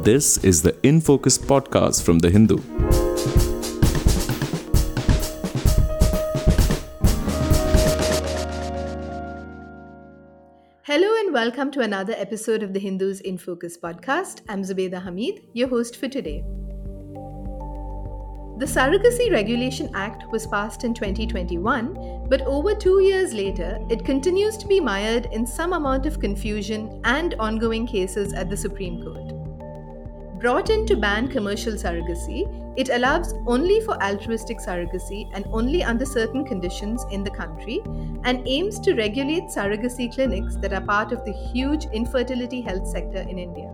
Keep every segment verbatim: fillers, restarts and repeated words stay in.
This is the In Focus podcast from The Hindu. Hello and welcome to another episode of The Hindu's In Focus podcast. I'm Zubaida Hamid, your host for today. The Surrogacy Regulation Act was passed in twenty twenty-one, but over two years later, it continues to be mired in some amount of confusion and ongoing cases at the Supreme Court. Brought in to ban commercial surrogacy, it allows only for altruistic surrogacy and only under certain conditions in the country, and aims to regulate surrogacy clinics that are part of the huge infertility health sector in India.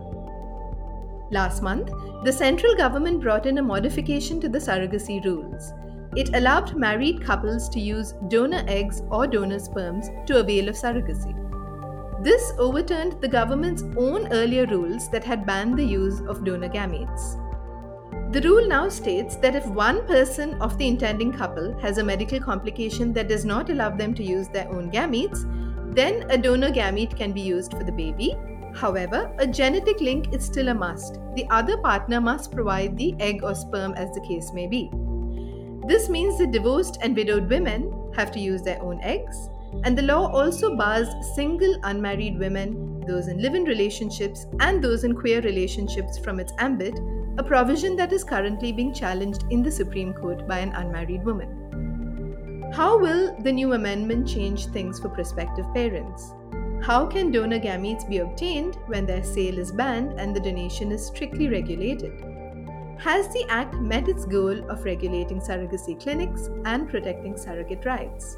Last month, the central government brought in a modification to the surrogacy rules. It allowed married couples to use donor eggs or donor sperms to avail of surrogacy. This overturned the government's own earlier rules that had banned the use of donor gametes. The rule now states that if one person of the intending couple has a medical complication that does not allow them to use their own gametes, then a donor gamete can be used for the baby. However, a genetic link is still a must. The other partner must provide the egg or sperm as the case may be. This means that divorced and widowed women have to use their own eggs, and the law also bars single unmarried women, those in live-in relationships, and those in queer relationships from its ambit, a provision that is currently being challenged in the Supreme Court by an unmarried woman. How will the new amendment change things for prospective parents? How can donor gametes be obtained when their sale is banned and the donation is strictly regulated? Has the Act met its goal of regulating surrogacy clinics and protecting surrogate rights?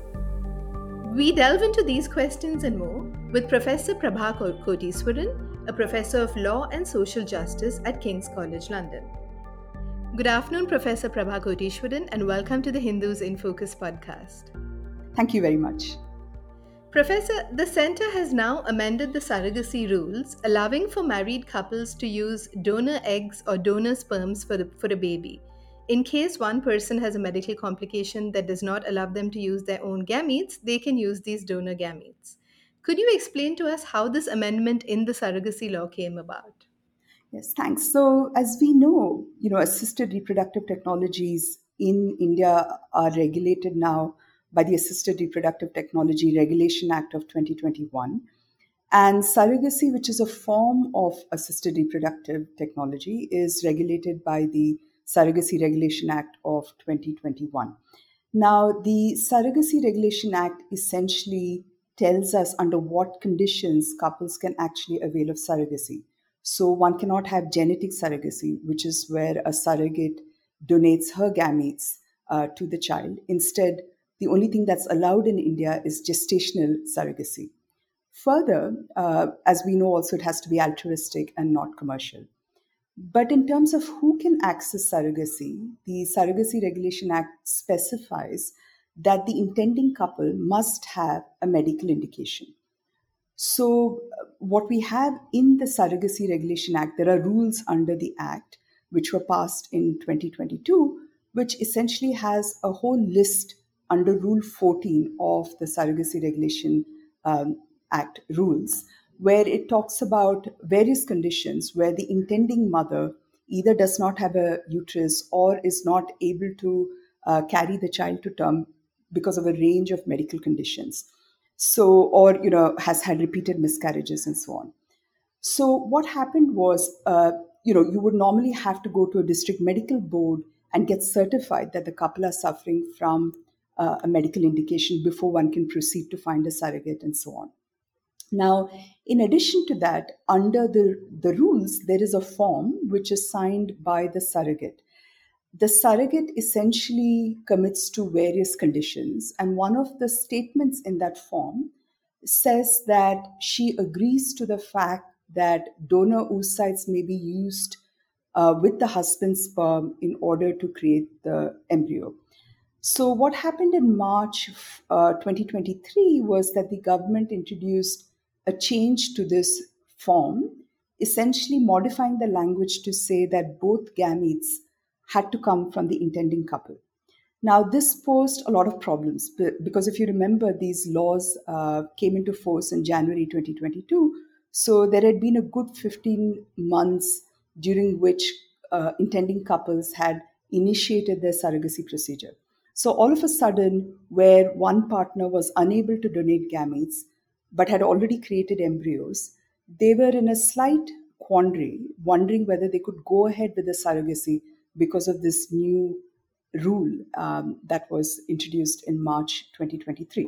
We delve into these questions and more with Professor Prabha Koteeswaran, a professor of law and social justice at King's College London. Good afternoon, Professor Prabha Koteeswaran, and welcome to the Hindu's In Focus podcast. Thank you very much. Professor, the Centre has now amended the surrogacy rules, allowing for married couples to use donor eggs or donor sperms for, the, for a baby. In case one person has a medical complication that does not allow them to use their own gametes, they can use these donor gametes. Could you explain to us how this amendment in the surrogacy law came about? Yes, thanks. So, as we know, you know, assisted reproductive technologies in India are regulated now by the Assisted Reproductive Technology Regulation Act of twenty twenty-one. And surrogacy, which is a form of assisted reproductive technology, is regulated by the Surrogacy Regulation Act of twenty twenty-one. Now, the Surrogacy Regulation Act essentially tells us under what conditions couples can actually avail of surrogacy. So one cannot have genetic surrogacy, which is where a surrogate donates her gametes uh, to the child. Instead, the only thing that's allowed in India is gestational surrogacy. Further, uh, as we know also, it has to be altruistic and not commercial. But in terms of who can access surrogacy, the Surrogacy Regulation Act specifies that the intending couple must have a medical indication. So what we have in the Surrogacy Regulation Act, there are rules under the Act which were passed in twenty twenty-two, which essentially has a whole list under Rule fourteen of the Surrogacy Regulation um, Act rules, where it talks about various conditions where the intending mother either does not have a uterus or is not able to uh, carry the child to term because of a range of medical conditions. So, or, you know, has had repeated miscarriages and so on. So what happened was, uh, you know, you would normally have to go to a district medical board and get certified that the couple are suffering from uh, a medical indication before one can proceed to find a surrogate and so on. Now, in addition to that, under the, the rules, there is a form which is signed by the surrogate. The surrogate essentially commits to various conditions, and one of the statements in that form says that she agrees to the fact that donor oocytes may be used uh, with the husband's sperm in order to create the embryo. So what happened in March uh, twenty twenty-three was that the government introduced a change to this form, essentially modifying the language to say that both gametes had to come from the intending couple. Now, this posed a lot of problems because if you remember, these laws uh, came into force in January twenty twenty-two. So there had been a good fifteen months during which uh, intending couples had initiated their surrogacy procedure. So, all of a sudden, where one partner was unable to donate gametes but had already created embryos, they were in a slight quandary, wondering whether they could go ahead with the surrogacy because of this new rule um, that was introduced in March twenty twenty-three.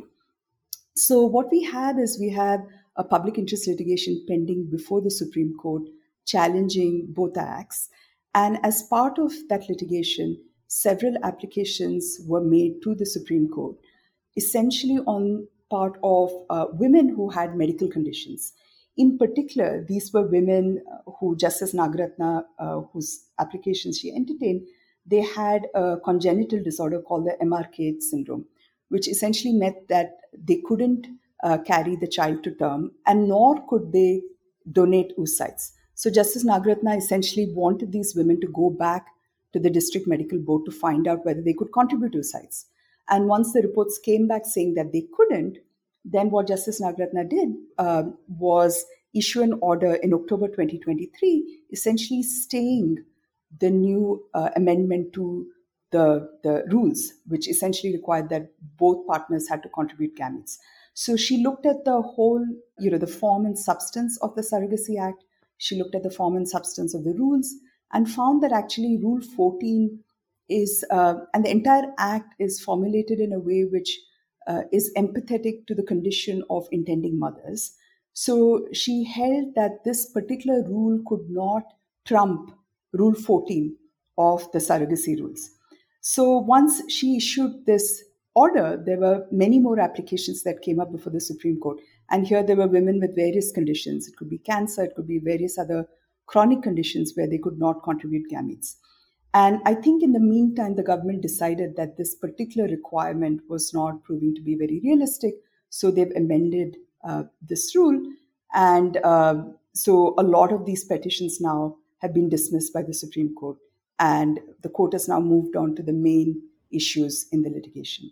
So, what we have is we have a public interest litigation pending before the Supreme Court challenging both acts. And as part of that litigation, several applications were made to the Supreme Court, essentially on part of uh, women who had medical conditions. In particular, these were women uh, who Justice Nagaratna, uh, whose applications she entertained, they had a congenital disorder called the M R K H syndrome, which essentially meant that they couldn't uh, carry the child to term and nor could they donate oocytes. So Justice Nagaratna essentially wanted these women to go back to the district medical board to find out whether they could contribute oocytes. And once the reports came back saying that they couldn't, then what Justice Nagaratna did uh, was issue an order in October twenty twenty-three, essentially staying the new uh, amendment to the, the rules, which essentially required that both partners had to contribute gametes. So she looked at the whole, you know, the form and substance of the Surrogacy Act. She looked at the form and substance of the rules and found that actually Rule fourteen is, uh, and the entire act is formulated in a way which uh, is empathetic to the condition of intending mothers. So she held that this particular rule could not trump Rule fourteen of the surrogacy rules. So once she issued this order, there were many more applications that came up before the Supreme Court. And here there were women with various conditions. It could be cancer, it could be various other chronic conditions where they could not contribute gametes. And I think in the meantime, the government decided that this particular requirement was not proving to be very realistic. So they've amended uh, this rule. And uh, so a lot of these petitions now have been dismissed by the Supreme Court. And the court has now moved on to the main issues in the litigation.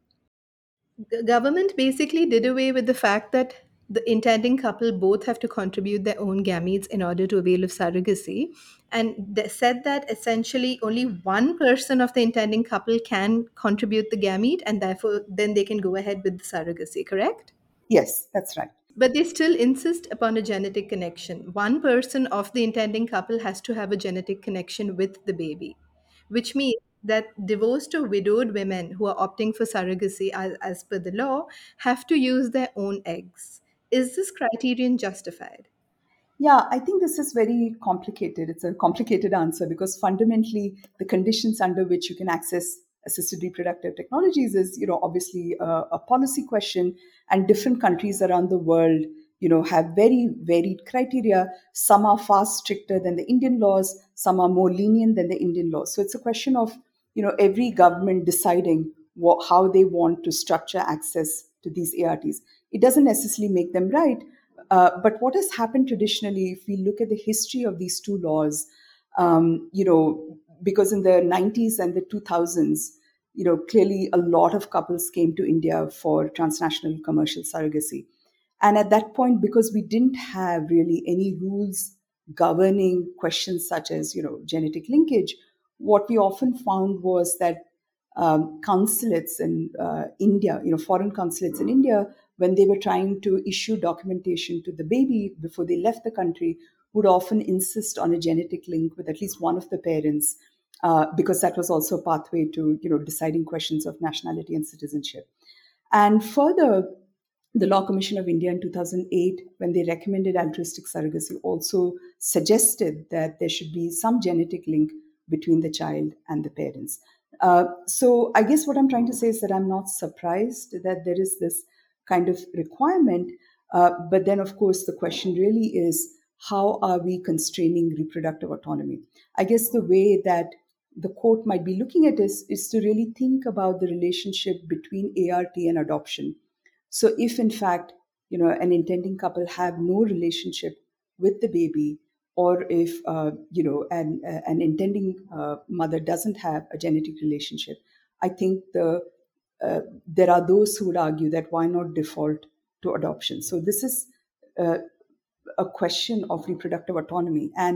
The government basically did away with the fact that the intending couple both have to contribute their own gametes in order to avail of surrogacy. And they said that essentially only one person of the intending couple can contribute the gamete, and therefore then they can go ahead with the surrogacy, correct? Yes, that's right. But they still insist upon a genetic connection. One person of the intending couple has to have a genetic connection with the baby, which means that divorced or widowed women who are opting for surrogacy as, as per the law have to use their own eggs. Is this criterion justified? Yeah, I think this is very complicated. It's a complicated answer because fundamentally the conditions under which you can access assisted reproductive technologies is, you know, obviously a, a policy question, and different countries around the world, you know, have very varied criteria. Some are far stricter than the Indian laws, some are more lenient than the Indian laws. So it's a question of, you know, every government deciding what, how they want to structure access to these A R Ts. It doesn't necessarily make them right. Uh, but what has happened traditionally, if we look at the history of these two laws, um, you know, because in the nineties and the two thousands, you know, clearly a lot of couples came to India for transnational commercial surrogacy. And at that point, because we didn't have really any rules governing questions such as, you know, genetic linkage, what we often found was that um, consulates in uh, India, you know, foreign consulates in India, when they were trying to issue documentation to the baby before they left the country, would often insist on a genetic link with at least one of the parents, uh, because that was also a pathway to, you know, deciding questions of nationality and citizenship. And further, the Law Commission of India in two thousand eight, when they recommended altruistic surrogacy, also suggested that there should be some genetic link between the child and the parents. Uh, so I guess what I'm trying to say is that I'm not surprised that there is this kind of requirement. Uh, but then, of course, the question really is, how are we constraining reproductive autonomy? I guess the way that the court might be looking at this is to really think about the relationship between A R T and adoption. So if, in fact, you know, an intending couple have no relationship with the baby, or if, uh, you know, an, an intending uh, mother doesn't have a genetic relationship, I think the uh, there are those who would argue that why not default to adoption? So this is uh, a question of reproductive autonomy. And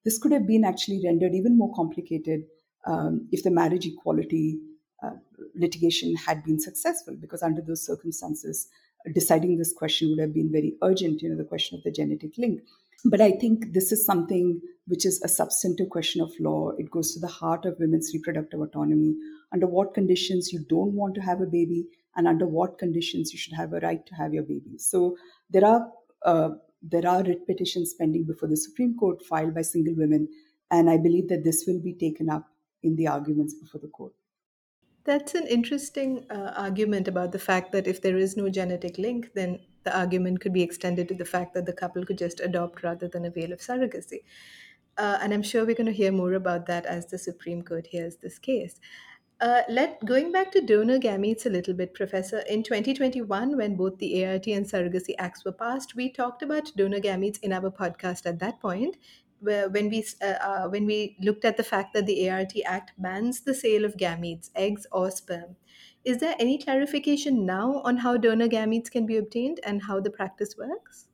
this could have been actually rendered even more complicated um, if the marriage equality uh, litigation had been successful, because under those circumstances, deciding this question would have been very urgent, you know, the question of the genetic link. But I think this is something which is a substantive question of law. It goes to the heart of women's reproductive autonomy. Under what conditions you don't want to have a baby, and under what conditions you should have a right to have your baby. So there are uh, there are writ petitions pending before the Supreme Court filed by single women, and I believe that this will be taken up in the arguments before the court. That's an interesting uh, argument about the fact that if there is no genetic link, then the argument could be extended to the fact that the couple could just adopt rather than avail of surrogacy. Uh, and I'm sure we're going to hear more about that as the Supreme Court hears this case. Uh, let going back to donor gametes a little bit, Professor. In twenty twenty-one, when both the A R T and Surrogacy Acts were passed, we talked about donor gametes in our podcast at that point, where when we uh, uh, when we looked at the fact that the A R T Act bans the sale of gametes, eggs or sperm. Is there any clarification now on how donor gametes can be obtained and how the practice works?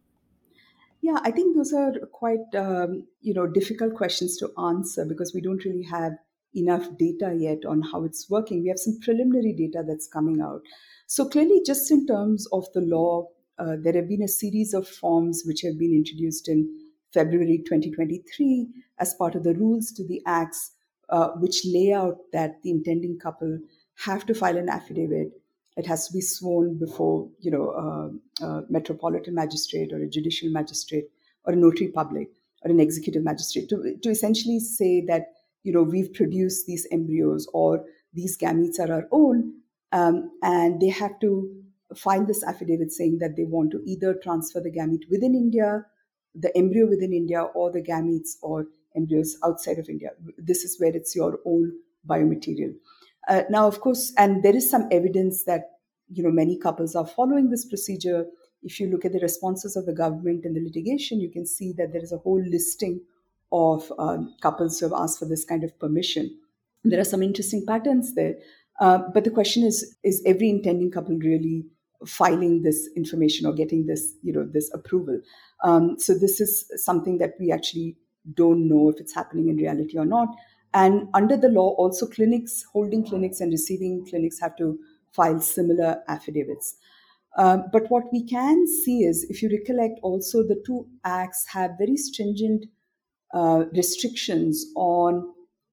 Yeah, I think those are quite um, you know difficult questions to answer because we don't really have enough data yet on how it's working. We have some preliminary data that's coming out. So clearly, just in terms of the law, uh, there have been a series of forms which have been introduced in February twenty twenty-three as part of the rules to the acts, uh, which lay out that the intending couple have to file an affidavit. It has to be sworn before, you know, uh, a metropolitan magistrate or a judicial magistrate or a notary public or an executive magistrate to, to essentially say that, you know, we've produced these embryos or these gametes are our own. Um, and they have to file this affidavit saying that they want to either transfer the gamete within India, the embryo within India, or the gametes or embryos outside of India. This is where it's your own biomaterial. Uh, now, of course, and there is some evidence that you know many couples are following this procedure. If you look at the responses of the government in the litigation, you can see that there is a whole listing of um, couples who have asked for this kind of permission. There are some interesting patterns there, uh, but the question is: is every intending couple really filing this information or getting this, you know, this approval? Um, so this is something that we actually don't know if it's happening in reality or not. And under the law, also clinics, holding clinics and receiving clinics have to file similar affidavits. Um, but what we can see is, if you recollect, also the two acts have very stringent uh, restrictions on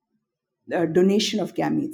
uh, donation of gametes.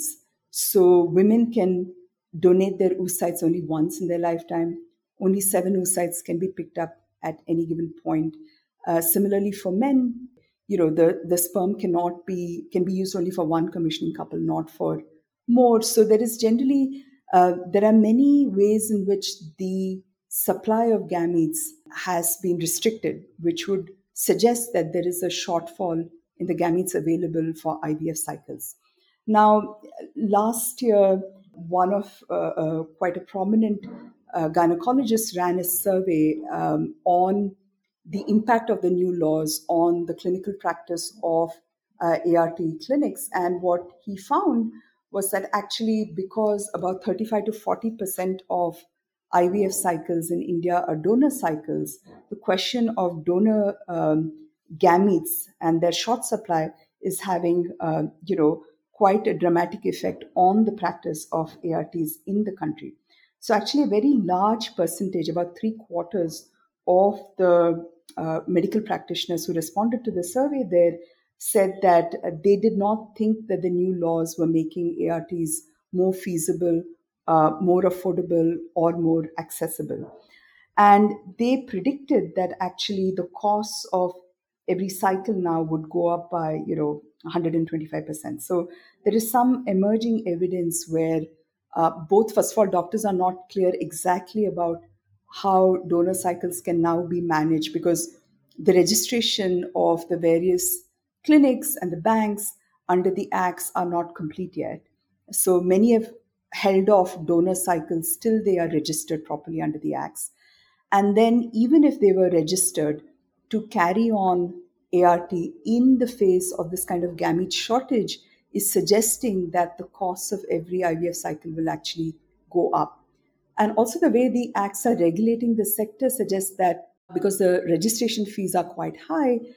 So women can donate their oocytes only once in their lifetime. Only seven oocytes can be picked up at any given point. Uh, similarly, for men, you know, the, the sperm cannot be can be used only for one commissioning couple, not for more. So there is generally uh, there are many ways in which the supply of gametes has been restricted, which would suggest that there is a shortfall in the gametes available for I V F cycles. Now, last year, one of uh, uh, quite a prominent uh, gynecologist ran a survey um, on the impact of the new laws on the clinical practice of uh, A R T clinics. And what he found was that actually, because about thirty-five to forty percent of I V F cycles in India are donor cycles, the question of donor um, gametes and their short supply is having, uh, you know, quite a dramatic effect on the practice of A R Ts in the country. So actually a very large percentage, about three quarters of the uh, medical practitioners who responded to the survey there said that uh, they did not think that the new laws were making A R Ts more feasible, uh, more affordable, or more accessible. And they predicted that actually the costs of every cycle now would go up by, you know, one hundred twenty-five percent. So there is some emerging evidence where uh, both, first of all, doctors are not clear exactly about how donor cycles can now be managed because the registration of the various clinics and the banks under the acts are not complete yet. So many have held off donor cycles till they are registered properly under the acts. And then even if they were registered, to carry on A R T in the face of this kind of gamete shortage is suggesting that the costs of every I V F cycle will actually go up. And also the way the acts are regulating the sector suggests that because the registration fees are quite high,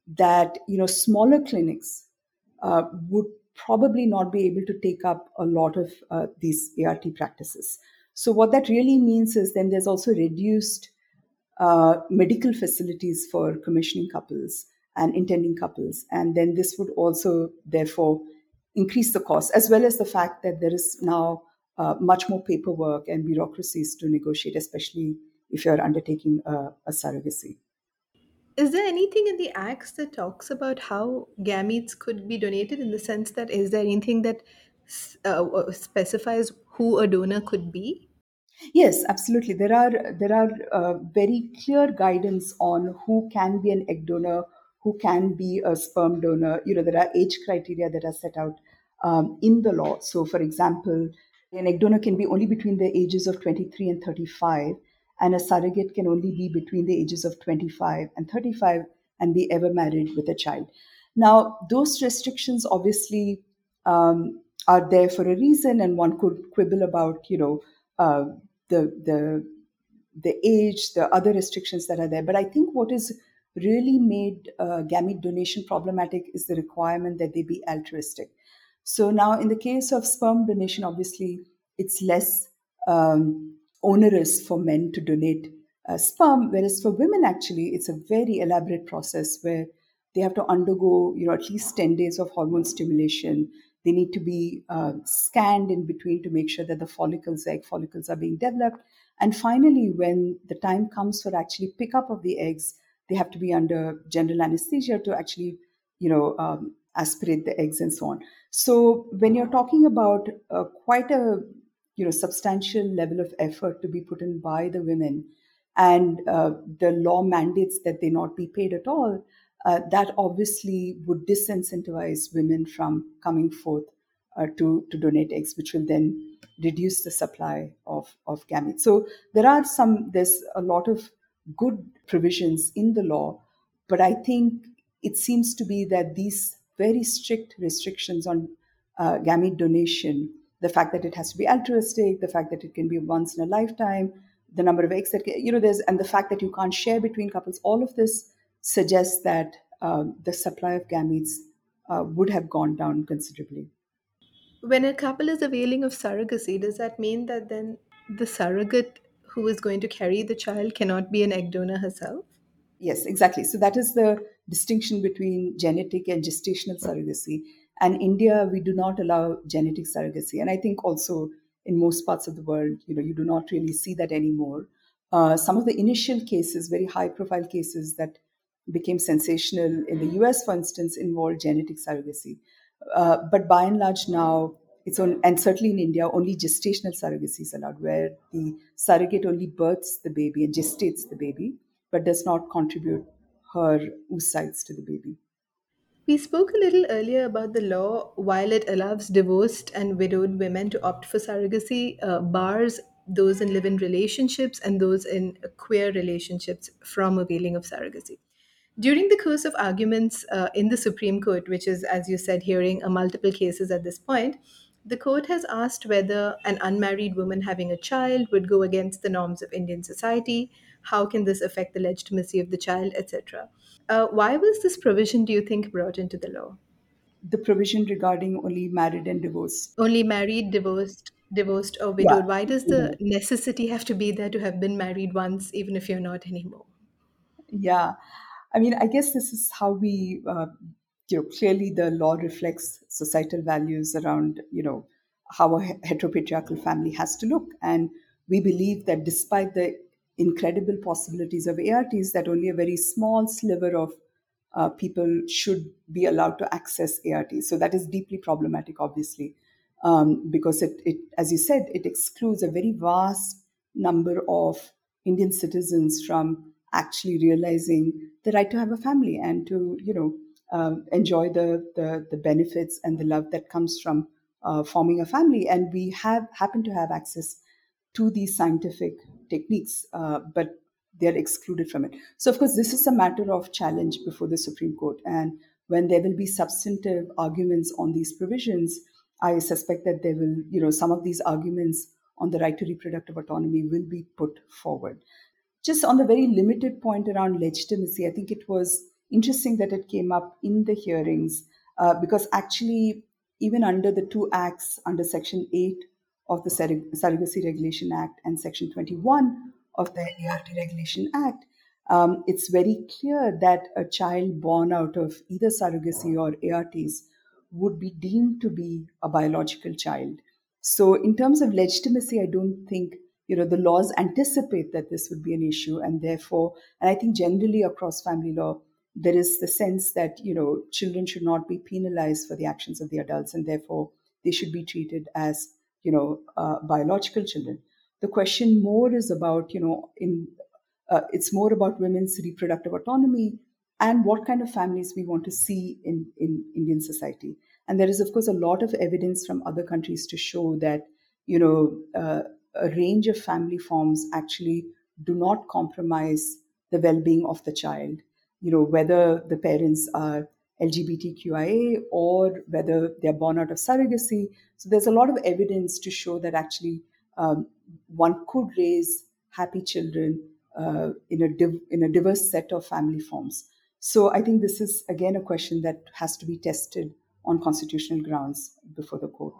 that you know smaller clinics uh, would probably not be able to take up a lot of uh, these A R T practices. So what that really means is then there's also reduced uh, medical facilities for commissioning couples and intending couples, and then this would also therefore increase the cost, as well as the fact that there is now uh, much more paperwork and bureaucracies to negotiate, especially if you're undertaking a, a surrogacy. Is there anything in the acts that talks about how gametes could be donated, in the sense that is there anything that s- uh, uh, specifies who a donor could be? Yes, absolutely. There are there are uh, very clear guidance on who can be an egg donor, who can be a sperm donor. You know, there are age criteria that are set out um, in the law. So, for example, an egg donor can be only between the ages of twenty-three and thirty-five, and a surrogate can only be between the ages of twenty-five and thirty-five and be ever married with a child. Now, those restrictions obviously um, are there for a reason, and one could quibble about, you know, uh, the the the age, the other restrictions that are there. But I think what is really made uh, gamete donation problematic is the requirement that they be altruistic. So now, in the case of sperm donation, obviously it's less um, onerous for men to donate uh, sperm, whereas for women, actually, it's a very elaborate process where they have to undergo, you know, at least ten days of hormone stimulation. They need to be uh, scanned in between to make sure that the follicles, the egg follicles, are being developed. And finally, when the time comes for actually pickup of the eggs, they have to be under general anesthesia to actually, you know, um, aspirate the eggs and so on. So when you're talking about uh, quite a, you know, substantial level of effort to be put in by the women, and uh, the law mandates that they not be paid at all, uh, that obviously would disincentivize women from coming forth uh, to, to donate eggs, which will then reduce the supply of, of gametes. So there are some, there's a lot of good provisions in the law, but I think it seems to be that these very strict restrictions on uh, gamete donation, the fact that it has to be altruistic, the fact that it can be once in a lifetime, the number of eggs that, you know, there's, and the fact that you can't share between couples, all of this suggests that um, the supply of gametes uh, would have gone down considerably. When a couple is availing of surrogacy, does that mean that then the surrogate who is going to carry the child cannot be an egg donor herself? Yes, exactly. So that is the distinction between genetic and gestational surrogacy. And India, we do not allow genetic surrogacy. And I think also in most parts of the world, you know, you do not really see that anymore. Uh, some of the initial cases, very high profile cases that became sensational in the U S, for instance, involved genetic surrogacy. Uh, but by and large now, it's on, and certainly in India, only gestational surrogacy is allowed, where the surrogate only births the baby and gestates the baby, but does not contribute her oocytes to the baby. We spoke a little earlier about the law. While it allows divorced and widowed women to opt for surrogacy, uh, bars those in live in relationships and those in queer relationships from availing of surrogacy. During the course of arguments uh, in the Supreme Court, which is, as you said, hearing uh, multiple cases at this point, the court has asked whether an unmarried woman having a child would go against the norms of Indian society, how can this affect the legitimacy of the child, et cetera. Uh, why was this provision, do you think, brought into the law? The provision regarding only married and divorced. Only married, divorced, divorced, or Yeah. widowed. Why does the Mhm. necessity have to be there to have been married once, even if you're not anymore? Yeah. I mean, I guess this is how we, uh, you know, clearly the law reflects societal values around, you know, how a he- heteropatriarchal family has to look. And we believe that despite the incredible possibilities of A R Ts, that only a very small sliver of uh, people should be allowed to access A R Ts. So that is deeply problematic, obviously, um, because it, it, as you said, it excludes a very vast number of Indian citizens from actually realizing the right to have a family and to, you know, um, enjoy the, the the benefits and the love that comes from uh, forming a family. And we have happen to have access to these scientific techniques, uh, but they're excluded from it. So, of course, this is a matter of challenge before the Supreme Court. And when there will be substantive arguments on these provisions, I suspect that there will, you know, some of these arguments on the right to reproductive autonomy will be put forward. Just on the very limited point around legitimacy, I think it was interesting that it came up in the hearings uh, because actually, even under the two acts, under Section eight of the Surrog- Surrogacy Regulation Act and Section twenty-one of the A R T Regulation Act, um, it's very clear that a child born out of either surrogacy or A R Ts would be deemed to be a biological child. So, in terms of legitimacy, I don't think you know the laws anticipate that this would be an issue, and therefore, and I think generally across family law, there is the sense that you know children should not be penalized for the actions of the adults, and therefore they should be treated as you know uh, biological children. The question more is about you know in uh, it's more about women's reproductive autonomy and what kind of families we want to see in, in Indian society. And there is, of course, a lot of evidence from other countries to show that, you know, uh, a range of family forms actually do not compromise the well-being of the child. You know, whether the parents are L G B T Q I A or whether they're born out of surrogacy. So there's a lot of evidence to show that actually um, one could raise happy children uh, in a div- in a diverse set of family forms. So I think this is again a question that has to be tested on constitutional grounds before the court.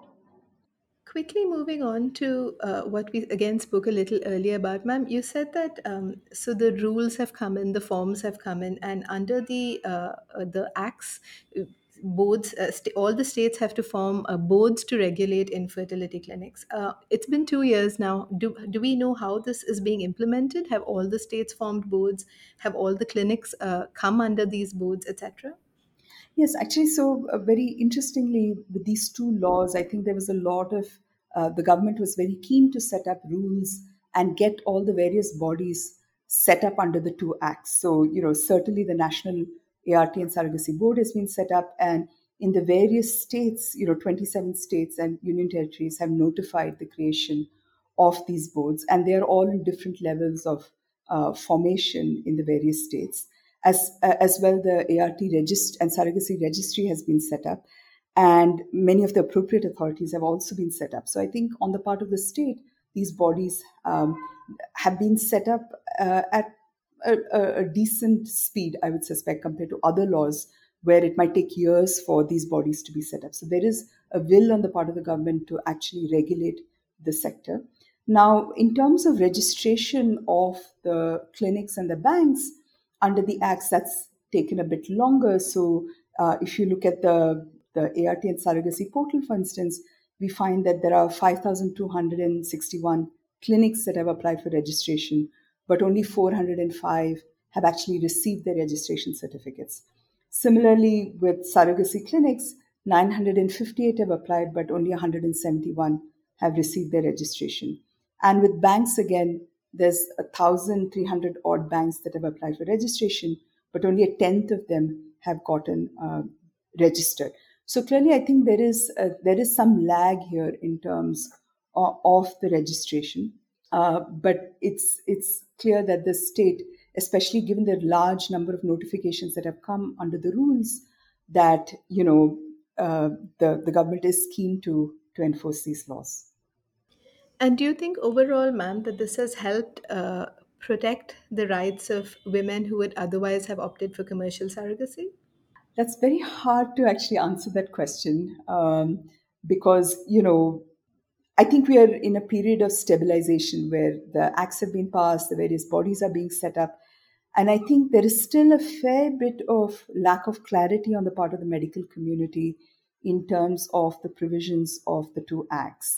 Quickly moving on to uh, what we again spoke a little earlier about, ma'am. You said that um, so the rules have come in, the forms have come in, and under the uh, uh, the acts, uh, boards, uh, st- all the states have to form uh, boards to regulate infertility clinics. Uh, it's been two years now. Do do we know how this is being implemented? Have all the states formed boards? Have all the clinics uh, come under these boards, et cetera? Yes, actually, so uh, very interestingly, with these two laws, I think there was a lot of uh, the government was very keen to set up rules and get all the various bodies set up under the two acts. So, you know, certainly the National A R T and Surrogacy Board has been set up, and in the various states, you know, twenty-seven states and union territories have notified the creation of these boards, and they are all in different levels of uh, formation in the various states. As, uh, as well, the A R T regist- and surrogacy registry has been set up, and many of the appropriate authorities have also been set up. So I think on the part of the state, these bodies um, have been set up uh, at a, a, a decent speed, I would suspect, compared to other laws where it might take years for these bodies to be set up. So there is a will on the part of the government to actually regulate the sector. Now, in terms of registration of the clinics and the banks, under the acts, that's taken a bit longer. So, uh, if you look at the, the A R T and surrogacy portal, for instance, we find that there are five thousand two hundred sixty-one clinics that have applied for registration, but only four hundred five have actually received their registration certificates. Similarly, with surrogacy clinics, nine hundred fifty-eight have applied, but only one hundred seventy-one have received their registration. And with banks, again, there's one thousand three hundred odd banks that have applied for registration, but only a tenth of them have gotten uh, registered. So clearly, I think there is a, there is some lag here in terms of, of the registration. Uh, but it's it's clear that the state, especially given the large number of notifications that have come under the rules, that you know uh, the the government is keen to to enforce these laws. And do you think overall, ma'am, that this has helped uh, protect the rights of women who would otherwise have opted for commercial surrogacy? That's very hard to actually answer that question um, because you know I think we are in a period of stabilization where the acts have been passed, the various bodies are being set up. And I think there is still a fair bit of lack of clarity on the part of the medical community in terms of the provisions of the two acts.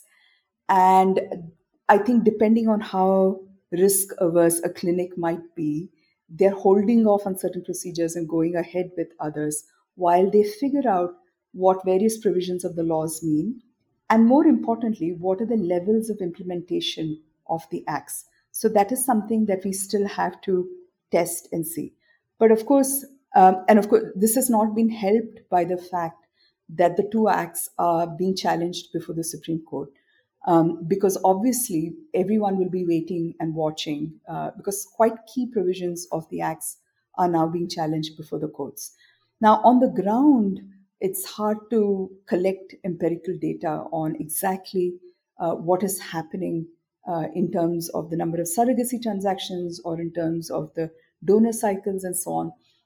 And I think depending on how risk averse a clinic might be, they're holding off on certain procedures and going ahead with others while they figure out what various provisions of the laws mean. And more importantly, what are the levels of implementation of the acts? So that is something that we still have to test and see. But of course, um, and of course, this has not been helped by the fact that the two acts are being challenged before the Supreme Court um, because obviously everyone will be waiting and watching uh, because quite key provisions of the acts are now being challenged before the courts. Now, on the ground, it's hard to collect empirical data on exactly uh, what is happening uh, in terms of the number of surrogacy transactions or in terms of the donor cycles and so on.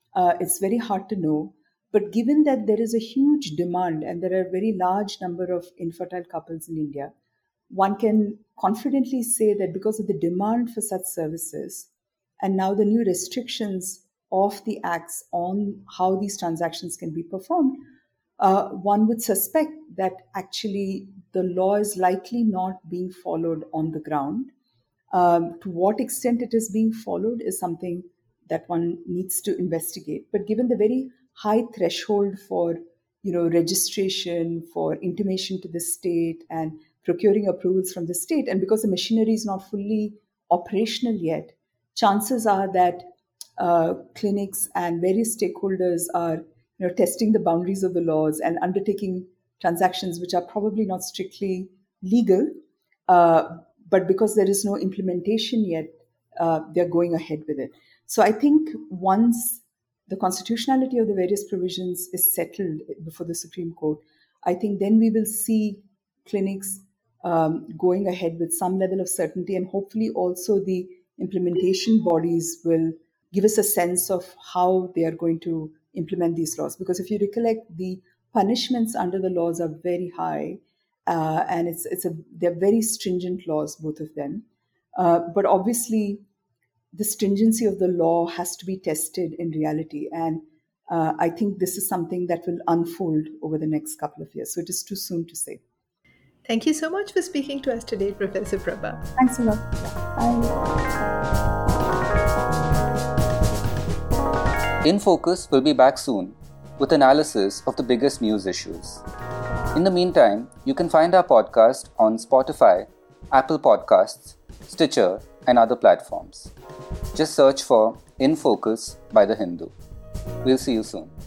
Uh, it's very hard to know. But given that there is a huge demand and there are a very large number of infertile couples in India, one can confidently say that because of the demand for such services and now the new restrictions of the acts on how these transactions can be performed, uh, one would suspect that actually the law is likely not being followed on the ground. Um, to what extent it is being followed is something that one needs to investigate. But given the very high threshold for, you know, registration, for intimation to the state and procuring approvals from the state, and because the machinery is not fully operational yet, chances are that uh, clinics and various stakeholders are, you know, testing the boundaries of the laws and undertaking transactions which are probably not strictly legal. Uh, but because there is no implementation yet, uh, they're going ahead with it. So I think once the constitutionality of the various provisions is settled before the Supreme Court, I think then we will see clinics um, going ahead with some level of certainty, and hopefully also the implementation bodies will give us a sense of how they are going to implement these laws. Because if you recollect, the punishments under the laws are very high. Uh, and it's it's a they're very stringent laws, both of them. Uh, but obviously, the stringency of the law has to be tested in reality, and uh, I think this is something that will unfold over the next couple of years. So it is too soon to say. Thank you so much for speaking to us today, Professor Prabha. Thanks a lot. Bye. In Focus will be back soon with analysis of the biggest news issues. In the meantime, you can find our podcast on Spotify, Apple Podcasts, Stitcher, and other platforms. Just search for In Focus by The Hindu. We'll see you soon.